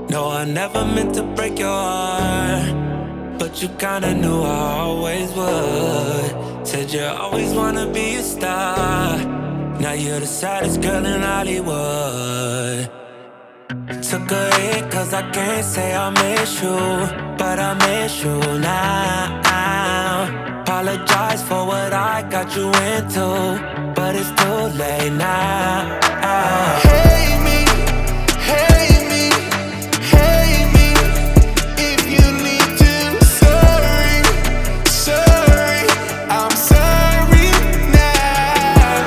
No, I never meant to break your heart, but you kinda knew I always would. Said you always wanna be a star. Now you're the saddest girl in Hollywood. Took a hit cause I can't say I miss you, but I miss you now. Apologize for what I got you into, but it's too late now. Hate me, hate me, hate me if you need to. Sorry, sorry, I'm sorry now.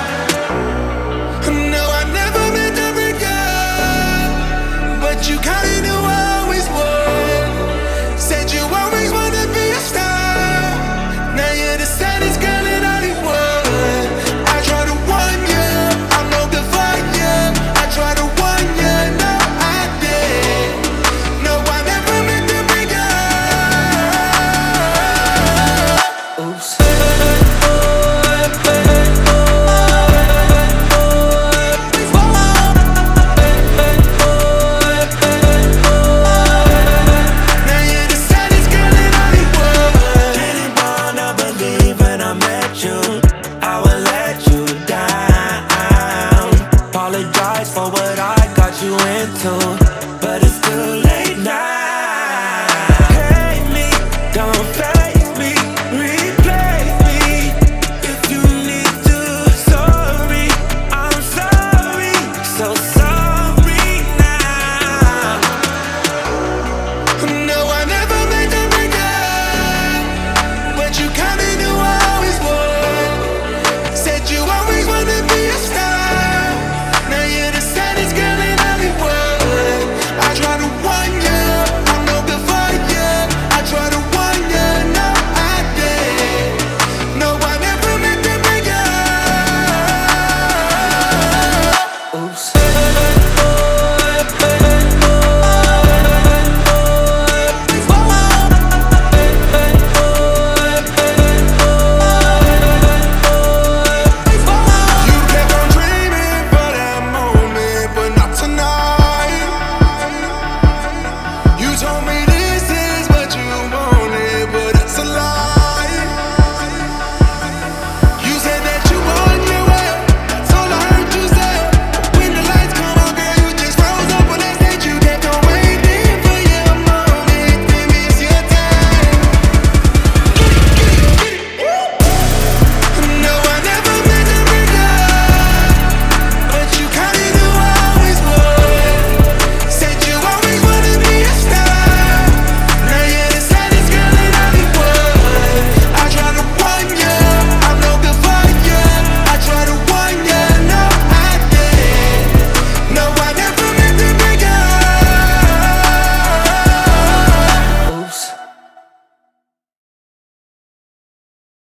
No, I never meant to break up, but you kinda knew I always would. Said you always wanna be a star. Now you're the saddest girl in Hollywood. I try to warn you, I'm no good for you. I try to warn you, no I did. No, I never meant to break up. Oops. Now you're the saddest girl in Hollywood. Didn't wanna believe when I met you, I would let you down. Apologize for what I got you into,